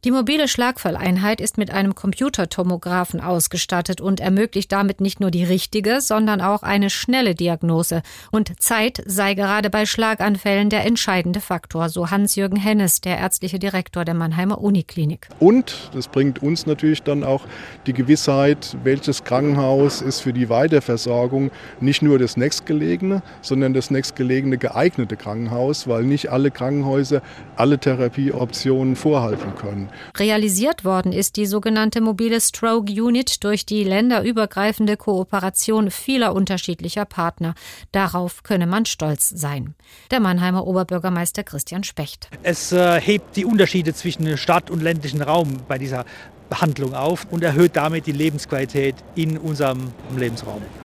Die mobile Schlagfalleinheit ist mit einem Computertomographen ausgestattet und ermöglicht damit nicht nur die richtige, sondern auch eine schnelle Diagnose. Und Zeit sei gerade bei Schlaganfällen der entscheidende Faktor, so Hans-Jürgen Hennes, der ärztliche Direktor der Mannheimer Uniklinik. Und das bringt uns natürlich dann auch die Gewissheit, welches Krankenhaus ist für die Weiterversorgung nicht nur das nächstgelegene, sondern das nächstgelegene geeignete Krankenhaus, weil nicht alle Krankenhäuser alle Therapieoptionen vorhalten können. Realisiert worden ist die sogenannte mobile Stroke Unit durch die länderübergreifende Kooperation vieler unterschiedlicher Partner. Darauf könne man stolz sein. Der Mannheimer Oberbürgermeister Christian Specht. Es hebt die Unterschiede zwischen Stadt und ländlichen Raum bei dieser Behandlung auf und erhöht damit die Lebensqualität in unserem Lebensraum.